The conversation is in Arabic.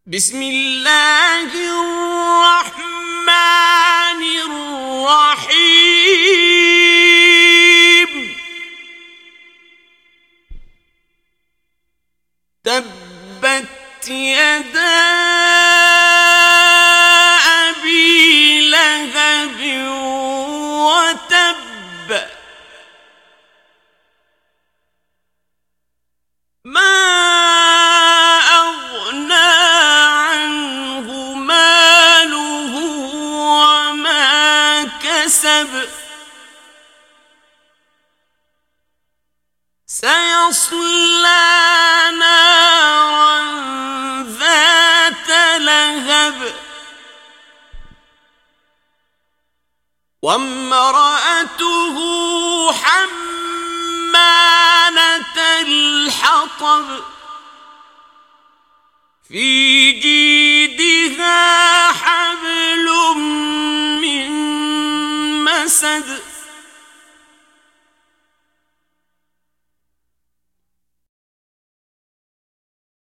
بسم الله الرحمن الرحيم تبت يدا أبي لهب وتب ما أغنى عنه ماله وما كسب سيصلى نارا ذات لهب وامرأته حمالة الحطب في جيدها حبل من مسد